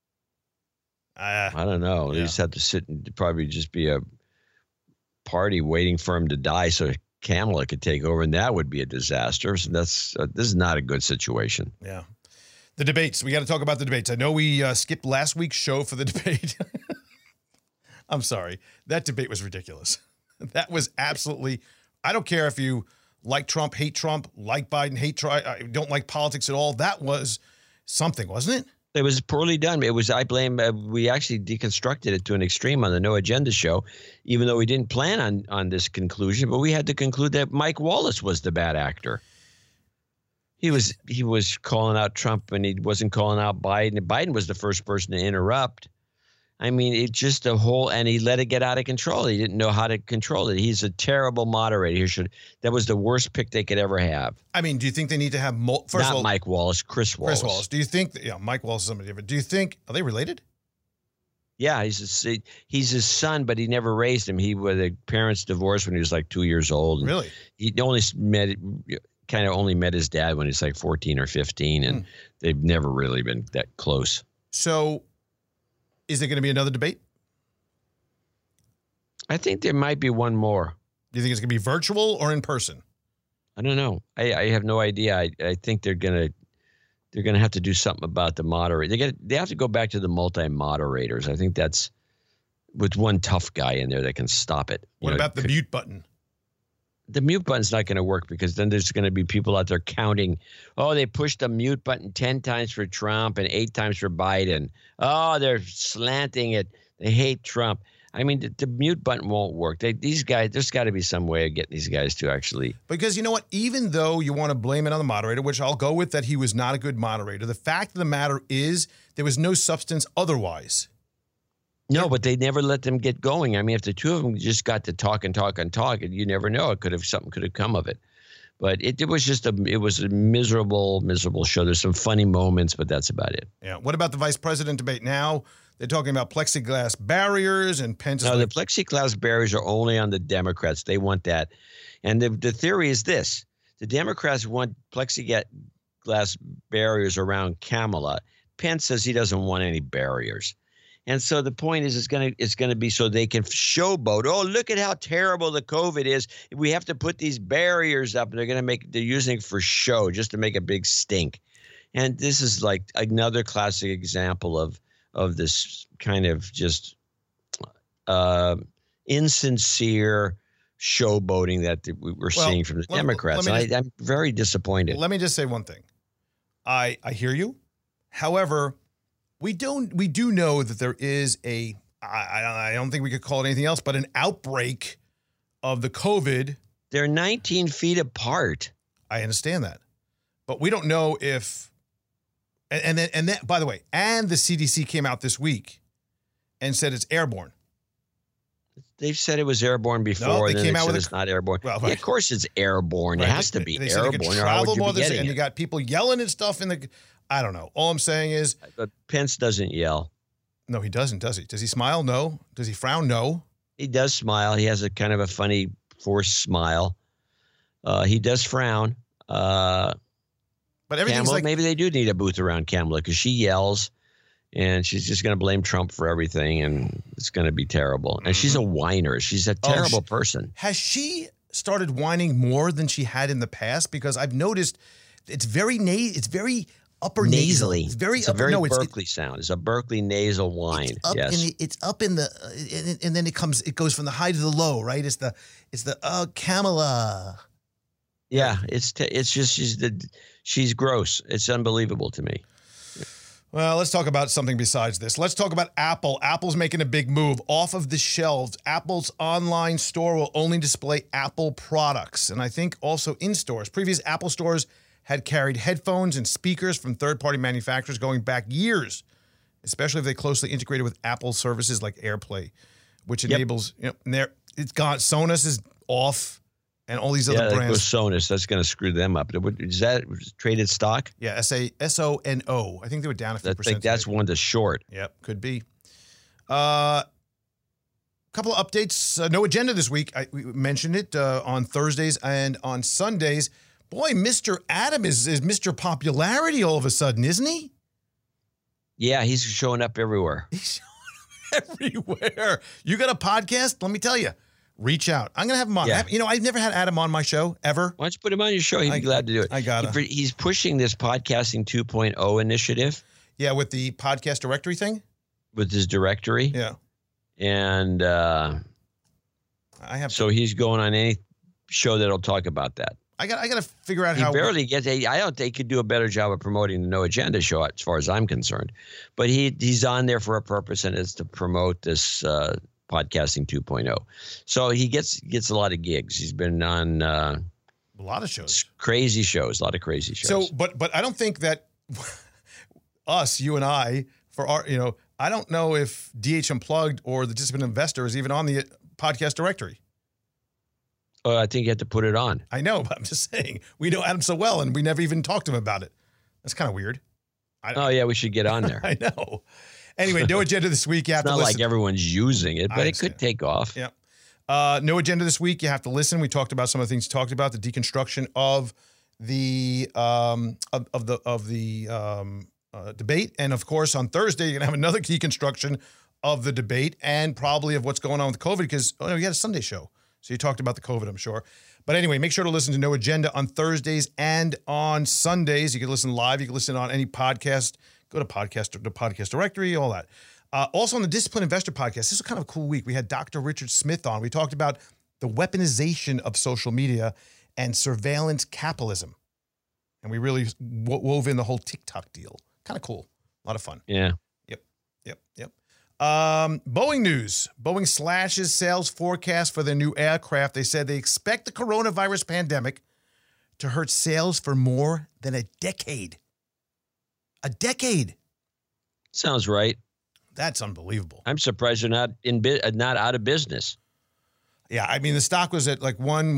I don't know. They just have to sit and probably just be a party waiting for him to die so Kamala could take over, and that would be a disaster. So this is not a good situation. Yeah. The debates. We got to talk about the debates. I know we skipped last week's show for the debate. I'm sorry. That debate was ridiculous. That was absolutely, I don't care if you like Trump, hate Trump, like Biden, hate Trump, don't like politics at all. That was something, wasn't it? It was poorly done. I blame, we actually deconstructed it to an extreme on the No Agenda show, even though we didn't plan on this conclusion, but we had to conclude that Mike Wallace was the bad actor. He was calling out Trump, and he wasn't calling out Biden. Biden was the first person to interrupt. I mean, it's just and he let it get out of control. He didn't know how to control it. He's a terrible moderator. That was the worst pick they could ever have. I mean, do you think they need to have first of all, not Mike Wallace, Chris Wallace. Chris Wallace. Do you think Mike Wallace is somebody different? Do you think are they related? Yeah, he's his son, but he never raised him. The parents divorced when he was 2 years old. Really? He only met his dad when he's 14 or 15, and they've never really been that close. So is there going to be another debate? I think there might be one more. Do you think it's going to be virtual or in person? I don't know. I have no idea. I think they're going to have to do something about the moderator. They have to go back to the multi-moderators. I think that's with one tough guy in there that can stop it. What about the mute button? The mute button's not going to work, because then there's going to be people out there counting. Oh, they pushed the mute button 10 times for Trump and 8 times for Biden. Oh, they're slanting it. They hate Trump. I mean, the mute button won't work. These guys, there's got to be some way of getting these guys to actually. Because you know what? Even though you want to blame it on the moderator, which I'll go with that he was not a good moderator, the fact of the matter is there was no substance otherwise. No, but they never let them get going. I mean, if the two of them just got to talk and talk and talk, you never know. Something could have come of it. But it was a miserable, miserable show. There's some funny moments, but that's about it. Yeah. What about the vice president debate? Now they're talking about plexiglass barriers and Pence. No, the plexiglass barriers are only on the Democrats. They want that. And the theory is this. The Democrats want plexiglass barriers around Kamala. Pence says he doesn't want any barriers. And so the point is, it's going to be so they can showboat. Oh, look at how terrible the COVID is. We have to put these barriers up. They're using it for show, just to make a big stink. And this is like another classic example of this kind of just insincere showboating that we're seeing from the Democrats. I'm very disappointed. Let me just say one thing. I hear you. However, we do know that there is I don't think we could call it anything else, but an outbreak of the COVID. They're 19 feet apart. I understand that, but we don't know if, and then by the way, and the CDC came out this week and said it's airborne. They've said it was airborne before. No, and they then came they out said with it's not airborne. Well, yeah, of course it's airborne. Right. It has to be they said airborne. They Or how would travel you more be than, getting and you it? got people yelling and stuff in the. I don't know. All I'm saying is, But Pence doesn't yell. no, he doesn't. Does he? Does he smile? No. Does he frown? No. He does smile. He has a kind of a funny, forced smile. He does frown. But everything's Kamala, like maybe they do need a booth around Kamala because she yells, and she's just going to blame Trump for everything, and it's going to be terrible. And she's a whiner. She's a terrible person. Has she started whining more than she had in the past? Because I've noticed it's very it's very upper nasal. Nasally. It's very It's upper. a very no, Berkeley sound. It's a Berkeley nasal whine. Up Yes. it's up in the, and then it goes from the high to the low, right? It's the Kamala. Yeah, it's just she's gross. It's unbelievable to me. Well, let's talk about something besides this. Let's talk about Apple. Apple's making a big move off of the shelves. Apple's online store will only display Apple products, and I think also in stores. Previous Apple stores had carried headphones and speakers from third-party manufacturers going back years, especially if they closely integrated with Apple services like AirPlay, which enables, it's gone. Sonos is off. And all these other brands. Yeah, Sonos. That's going to screw them up. Is that traded stock? Yeah, SONO. I think they were down a few I percent. think that's one to short. Yep, could be. Couple of updates. No agenda this week. We mentioned it on Thursdays and on Sundays. Boy, Mr. Adam is Mr. Popularity all of a sudden, isn't he? Yeah, he's showing up everywhere. He's showing up everywhere. You got a podcast? Let me tell you. Reach out. I'm going to have him on. Yeah. I've never had Adam on my show, ever. Why don't you put him on your show? He'd be glad to do it. I got to. He's pushing this Podcasting 2.0 initiative. Yeah, with the podcast directory thing? With his directory. Yeah. And so he's going on any show that'll talk about that. I got to figure out he how. He barely gets. I don't think he could do a better job of promoting the No Agenda show, as far as I'm concerned. But he's on there for a purpose, and it's to promote this Podcasting 2.0. So he gets a lot of gigs. He's been on a lot of shows, crazy shows, a lot of crazy shows. So, but I don't think that you and I, for our, I don't know if DH Unplugged or the Disciplined Investor is even on the podcast directory. I think you have to put it on. I know, but I'm just saying we know Adam so well, and we never even talked to him about it. That's kind of weird. Yeah, we should get on there. I know. Anyway, no agenda this week. You have it's to not listen. Like everyone's using it, but it could take off. Yeah. No agenda this week. You have to listen. We talked about some of the things you talked about, the deconstruction of the debate, and of course on Thursday you're gonna have another deconstruction of the debate and probably of what's going on with COVID because you had a Sunday show, so you talked about the COVID, I'm sure. But anyway, make sure to listen to No Agenda on Thursdays and on Sundays. You can listen live. You can listen on any podcast. Go to the podcast directory, all that. Also on the Disciplined Investor podcast, this is kind of a cool week. We had Dr. Richard Smith on. We talked about the weaponization of social media and surveillance capitalism. And we really wove in the whole TikTok deal. Kind of cool. A lot of fun. Yeah. Yep. Boeing news. Boeing slashes sales forecast for their new aircraft. They said they expect the coronavirus pandemic to hurt sales for more than a decade. A decade. Sounds right. That's unbelievable. I'm surprised they're not not out of business. Yeah, I mean the stock was at like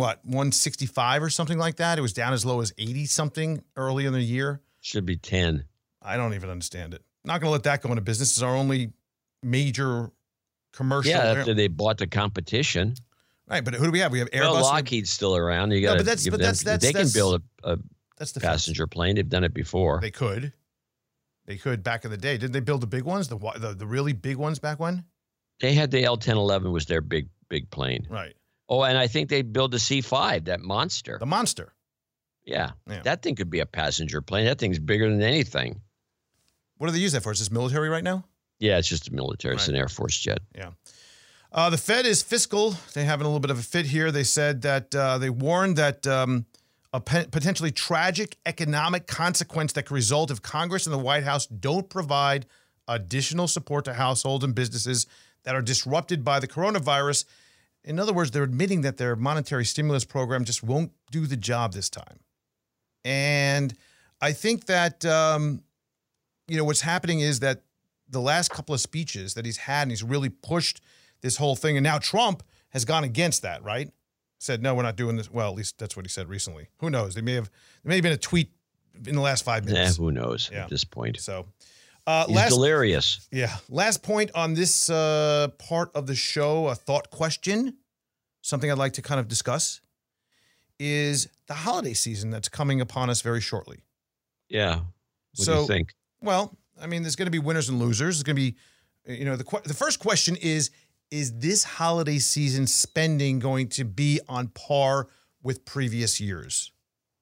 165 or something like that. It was down as low as 80 something early in the year. Should be 10. I don't even understand it. Not going to let that go into business. It's our only major commercial. Yeah, after they bought the competition. Right, but who do we have? We have Airbus. Well, Lockheed's still around. You got to give them. They can build a passenger plane. They've done it before. They could. They could back in the day. Didn't they build the big ones, the really big ones back when? They had the L-1011 was their big plane. Right. Oh, and I think they built the C-5, that monster. The monster. Yeah. That thing could be a passenger plane. That thing's bigger than anything. What do they use that for? Is this military right now? Yeah, it's just a military. It's an Air Force jet. Yeah. The Fed is fiscal. They're having a little bit of a fit here. They said that they warned that a potentially tragic economic consequence that could result if Congress and the White House don't provide additional support to households and businesses that are disrupted by the coronavirus. In other words, they're admitting that their monetary stimulus program just won't do the job this time. And I think that, what's happening is that the last couple of speeches that he's had, and he's really pushed this whole thing. And now Trump has gone against that, right? Said, no, we're not doing this. Well, at least that's what he said recently. Who knows? There may have been a tweet in the last 5 minutes. Who knows at this point. So he's delirious. Yeah. Last point on this part of the show, a thought question, something I'd like to kind of discuss, is the holiday season that's coming upon us very shortly. Yeah. What do you think? Well, I mean, there's going to be winners and losers. There's going to be, the first question is this holiday season spending going to be on par with previous years?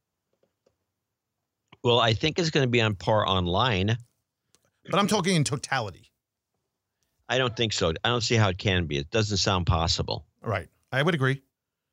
Well, I think it's going to be on par online. But I'm talking in totality. I don't think so. I don't see how it can be. It doesn't sound possible. Right. I would agree.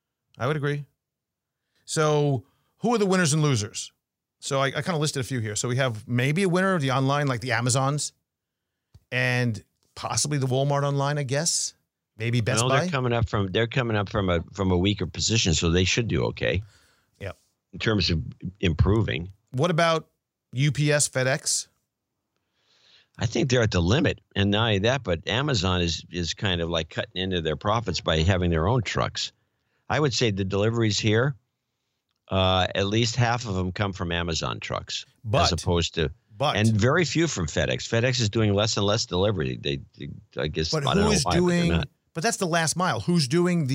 So who are the winners and losers? So I kind of listed a few here. So we have maybe a winner of the online, like the Amazons, and possibly the Walmart online, I guess. Maybe Best Buy. They're coming up from a weaker position, so they should do okay. Yeah. In terms of improving. What about UPS, FedEx? I think they're at the limit, and not only that, but Amazon is kind of like cutting into their profits by having their own trucks. I would say the deliveries here, at least half of them come from Amazon trucks, as opposed to, and very few from FedEx. FedEx is doing less and less delivery. I guess, but I don't know why, but they're not. But that's the last mile. Who's doing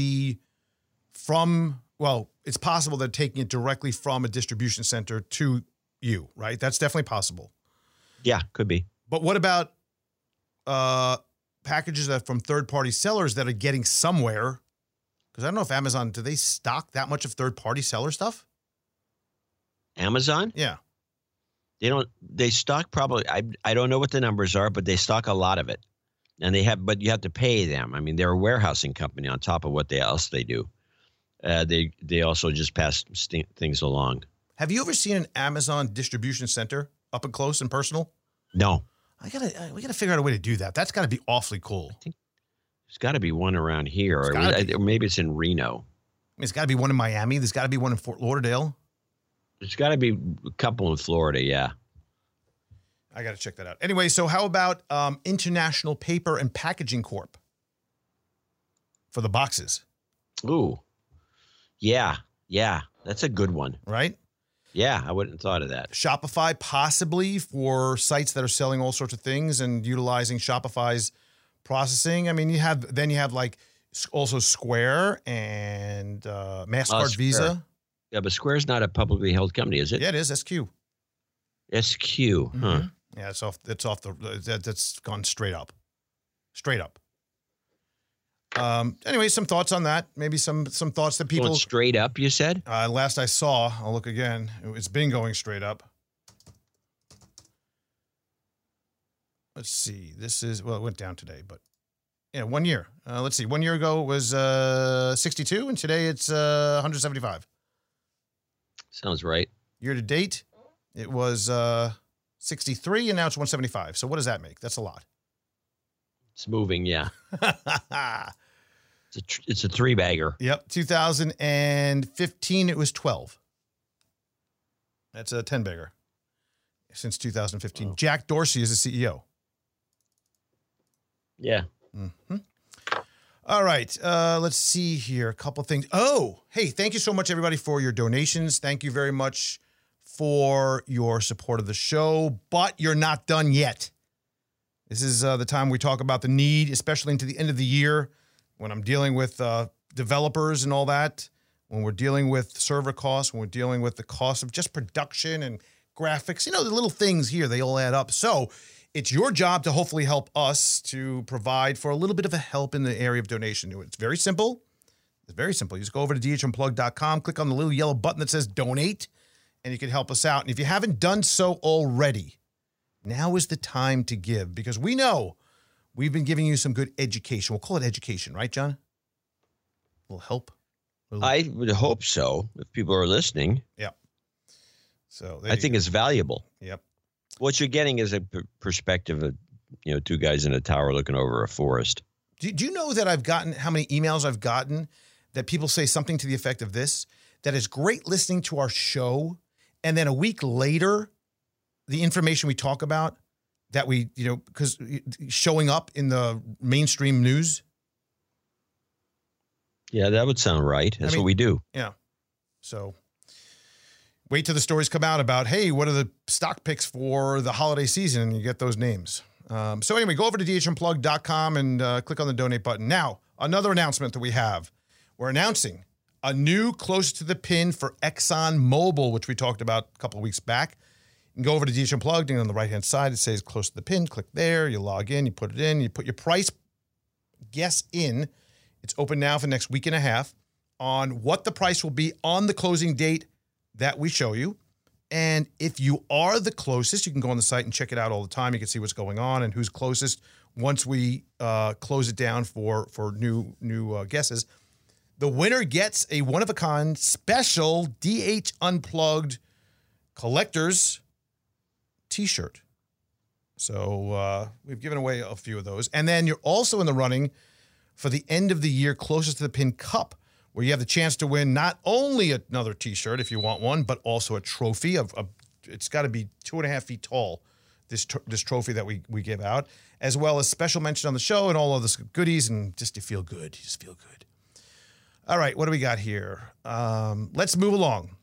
well, it's possible they're taking it directly from a distribution center to you, right? That's definitely possible. Yeah, could be. But what about packages that from third-party sellers that are getting somewhere? Because I don't know if Amazon, do they stock that much of third-party seller stuff? Amazon? Yeah. They stock probably, I don't know what the numbers are, but they stock a lot of it. And but you have to pay them. I mean, they're a warehousing company on top of what else they do. They also just pass things along. Have you ever seen an Amazon distribution center up and close and personal? No. We gotta figure out a way to do that. That's got to be awfully cool. I think there's got to be one around here, or maybe it's in Reno. I mean, there's got to be one in Miami. There's got to be one in Fort Lauderdale. There's got to be a couple in Florida. Yeah. I got to check that out. Anyway, so how about International Paper and Packaging Corp for the boxes? Ooh, yeah, that's a good one, right? Yeah, I wouldn't have thought of that. Shopify, possibly for sites that are selling all sorts of things and utilizing Shopify's processing. I mean, you have like also Square and MasterCard, Visa. Yeah, but Square's not a publicly held company, is it? Yeah, it is. SQ. SQ, huh? Yeah, that's gone straight up. Anyway, some thoughts on that. Maybe some thoughts that people... Going straight up, you said? Last I saw, I'll look again. It's been going straight up. Let's see. It went down today, but yeah, 1 year. Let's see. 1 year ago it was 62, and today it's 175. Sounds right. Year to date, it was 63, and now it's 175. So what does that make? That's a lot. It's moving, yeah. It's a three-bagger. Yep. 2015, it was 12. That's a 10-bagger since 2015. Oh. Jack Dorsey is the CEO. Yeah. Mm-hmm. All right. Let's see here. A couple things. Oh, hey, thank you so much, everybody, for your donations. Thank you very much for your support of the show. But you're not done yet. This is the time we talk about the need, especially into the end of the year, when I'm dealing with developers and all that, when we're dealing with server costs, when we're dealing with the cost of just production and graphics. The little things here, they all add up. So it's your job to hopefully help us to provide for a little bit of a help in the area of donation. It's very simple. You just go over to DHUnplugged.com, click on the little yellow button that says donate, and you can help us out. And if you haven't done so already, now is the time to give, because we know we've been giving you some good education. We'll call it education, right, John? A little help? I would hope so, if people are listening. Yep. So I think it's valuable. Yep. What you're getting is a perspective of, two guys in a tower looking over a forest. Do you know that how many emails I've gotten that people say something to the effect of this, that is great listening to our show, and then a week later, the information we talk about that we, because showing up in the mainstream news. Yeah, that would sound right. That's what we do. Yeah. So wait till the stories come out about, hey, what are the stock picks for the holiday season? And you get those names. So anyway, go over to dhnplug.com and click on the donate button. Now, another announcement that we have. We're announcing a new close to the pin for ExxonMobil, which we talked about a couple of weeks back. You can go over to DH Unplugged, and on the right-hand side, it says close to the pin. Click there. You log in. You put it in. You put your price guess in. It's open now for the next week and a half on what the price will be on the closing date that we show you. And if you are the closest, you can go on the site and check it out all the time. You can see what's going on and who's closest once we close it down for new guesses. The winner gets a one-of-a-kind special DH Unplugged collector's T-shirt. So we've given away a few of those. And then you're also in the running for the end of the year closest to the pin cup, where you have the chance to win not only another T-shirt if you want one, but also a trophy of it's got to be 2.5 feet tall. This trophy that we give out, as well as special mention on the show and all of the goodies, and just to feel good. You just feel good. All right, what do we got here? Let's move along.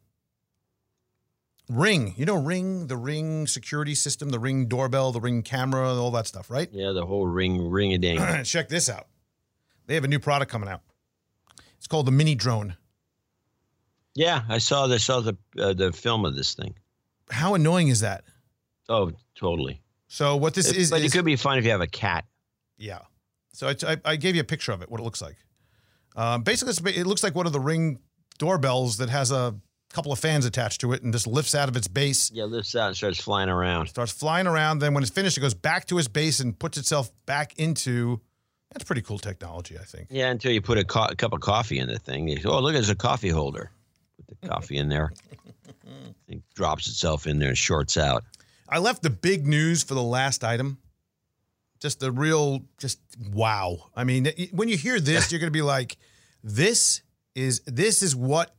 Ring. You know Ring, the Ring security system, the Ring doorbell, the Ring camera, all that stuff, right? Yeah, the whole ring-a-ding. Check this out. They have a new product coming out. It's called the Mini Drone. Yeah, I saw the film of this thing. How annoying is that? Oh, totally. So what this is... But it could be fun if you have a cat. Yeah. So I gave you a picture of it, what it looks like. Basically, it looks like one of the Ring doorbells that has a couple of fans attached to it and just lifts out of its base. Yeah, lifts out and starts flying around. Starts flying around. Then when it's finished, it goes back to its base and puts itself back into... That's pretty cool technology, I think. Yeah, until you put a cup of coffee in the thing. You go, oh, look, there's a coffee holder. Put the coffee in there. It drops itself in there and shorts out. I left the big news for the last item. Just the real, just wow. I mean, when you hear this, you're going to be like, this is what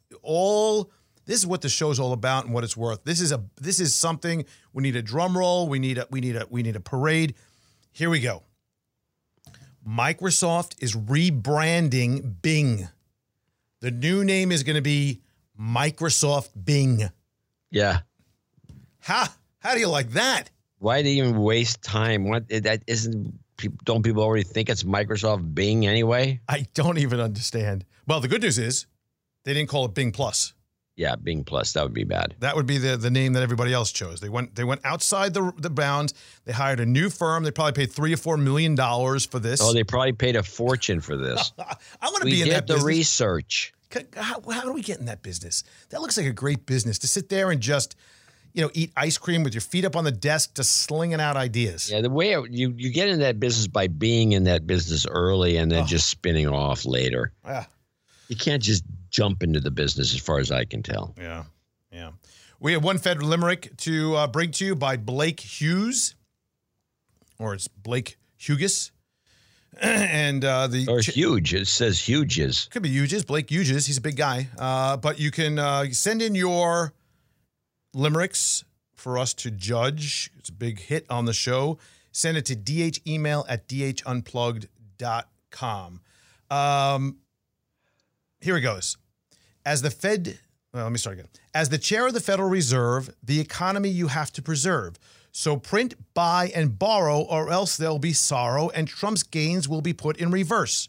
the show's all about and what it's worth. This is something. We need a drum roll. We need a parade. Here we go. Microsoft is rebranding Bing. The new name is going to be Microsoft Bing. Yeah. How do you like that? Why do you even waste time? Don't people already think it's Microsoft Bing anyway? I don't even understand. Well, the good news is they didn't call it Bing Plus. Yeah, Bing Plus. That would be bad. That would be the name that everybody else chose. They went outside the bounds. They hired a new firm. They probably paid $3 or $4 million for this. Oh, they probably paid a fortune for this. I want to be in that business. We did the research. How do we get in that business? That looks like a great business to sit there and just, eat ice cream with your feet up on the desk, just slinging out ideas. Yeah, the way you get in that business by being in that business early and then just spinning off later. Yeah. You can't just jump into the business as far as I can tell. Yeah. We have one Fed limerick to bring to you by Blake Hughes, or it's Blake Hughes. And huge. It says Hughes. Could be Hughes. Blake Hughes. He's a big guy. But you can send in your limericks for us to judge. It's a big hit on the show. Send it to dhemail@dhunplugged.com. Here it goes. Let me start again. As the chair of the Federal Reserve, the economy you have to preserve. So print, buy, and borrow, or else there'll be sorrow, and Trump's gains will be put in reverse.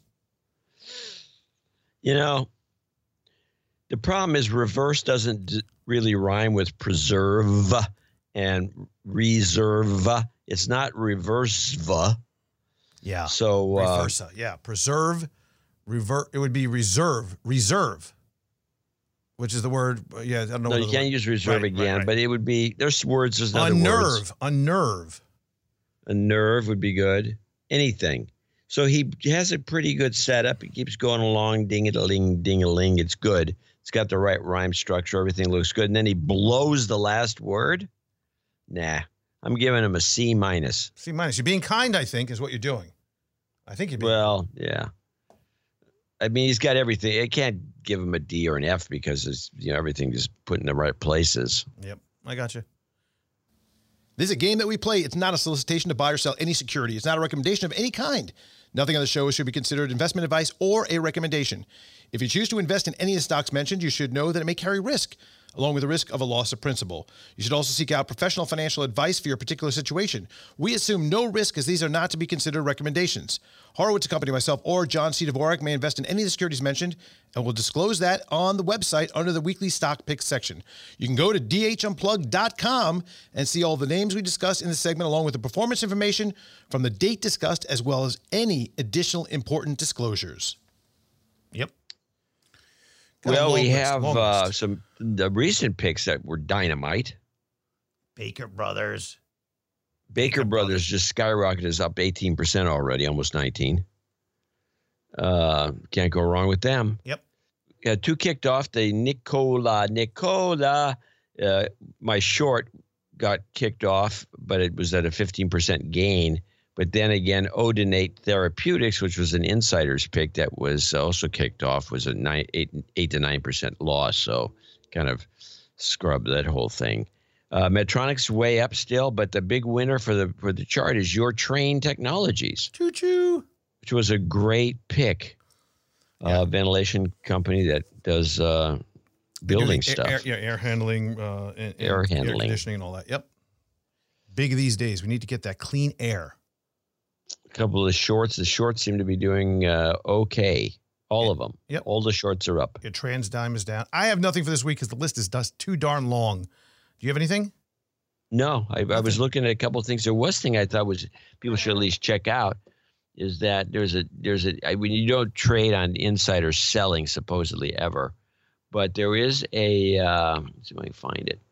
The problem is reverse doesn't really rhyme with preserve and reserve. It's not reverse-va. Yeah. So reversa. Yeah. Preserve. Revert. It would be reserve, which is the word. Yeah, I don't know. No, you can't use reserve again, right. But it would be. There's words. There's other words. Unnerve. A nerve would be good. Anything. So he has a pretty good setup. He keeps going along, ding-a-ling, ding-a-ling. It's good. It's got the right rhyme structure. Everything looks good. And then he blows the last word. Nah, I'm giving him a C-. C-. You're being kind, I think, is what you're doing. I think you're being kind. Yeah. I mean, he's got everything. I can't give him a D or an F because it's everything is put in the right places. Yep, I got you. This is a game that we play. It's not a solicitation to buy or sell any security. It's not a recommendation of any kind. Nothing on the show should be considered investment advice or a recommendation. If you choose to invest in any of the stocks mentioned, you should know that it may carry risk, along with the risk of a loss of principal. You should also seek out professional financial advice for your particular situation. We assume no risk, as these are not to be considered recommendations. Horowitz & Company, myself, or John C. Dvorak may invest in any of the securities mentioned, and we'll disclose that on the website under the weekly stock picks section. You can go to dhunplugged.com and see all the names we discussed in this segment, along with the performance information from the date discussed, as well as any additional important disclosures. Yep. Well, we have some the recent picks that were dynamite. Baker Brothers. Baker Brothers just skyrocketed, is up 18% already, almost 19. Can't go wrong with them. Yep. Two kicked off. The Nikola. My short got kicked off, but it was at a 15% gain. But then again, Odinate Therapeutics, which was an insider's pick that was also kicked off, was a 8 to 9% loss. So kind of scrubbed that whole thing. Medtronic's way up still, but the big winner for the chart is Your Train Technologies. Choo-choo. Which was a great pick. Ventilation company that does building stuff. Air handling. And air handling. Air conditioning and all that. Yep. Big these days. We need to get that clean air. A couple of the shorts. The shorts seem to be doing okay. All of them. Yep. All the shorts are up. Your TransDigm is down. I have nothing for this week because the list is too darn long. Do you have anything? No. I was looking at a couple of things. There was thing I thought was people should at least check out is that there's when you don't trade on insider selling supposedly ever, but there is a let's see if I can find it.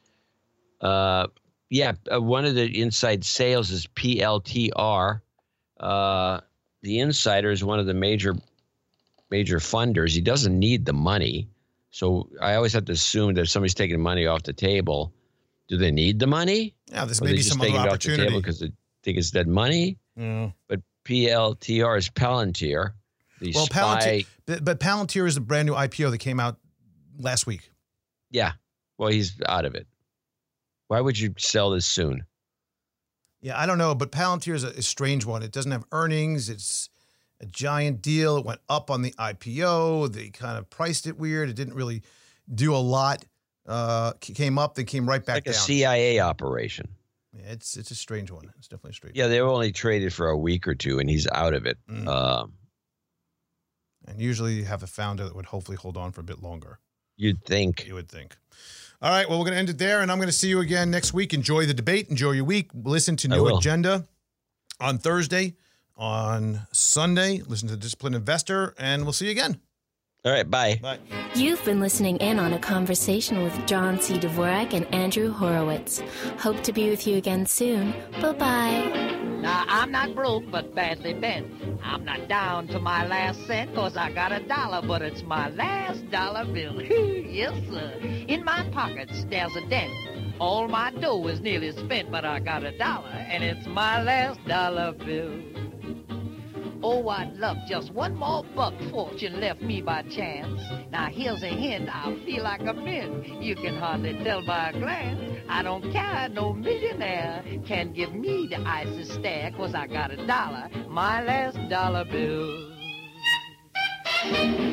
One of the inside sales is PLTR. The insider is one of the major funders. He doesn't need the money. So I always have to assume that if somebody's taking money off the table, do they need the money? Yeah, this may be some other opportunity. Because they think it's dead money. Yeah. But PLTR is Palantir. But Palantir is a brand new IPO that came out last week. Yeah. Well, he's out of it. Why would you sell this soon? Yeah, I don't know, but Palantir is a strange one. It doesn't have earnings. It's a giant deal. It went up on the IPO. They kind of priced it weird. It didn't really do a lot. Came up, then came right back down. Like a CIA operation. Yeah, it's a strange one. It's definitely a strange one. Yeah, they were only traded for a week or two, and he's out of it. And usually you have a founder that would hopefully hold on for a bit longer. You'd think. You would think. All right, well, we're going to end it there, and I'm going to see you again next week. Enjoy the debate. Enjoy your week. Listen to New Agenda on Thursday. On Sunday, listen to Disciplined Investor, and we'll see you again. All right, bye. Bye. You've been listening in on a conversation with John C. Dvorak and Andrew Horowitz. Hope to be with you again soon. Bye-bye. Now, I'm not broke, but badly bent. I'm not down to my last cent, 'cause I got $1, but it's my last dollar bill. Yes, sir. In my pockets, there's a dent. All my dough is nearly spent, but I got $1, and it's my last dollar bill. Oh, I'd love just one more buck fortune left me by chance. Now, here's a hint, I feel like a mint. You can hardly tell by a glance. I don't care, no millionaire can give me the icy stare, 'cause I got $1, my last dollar bill.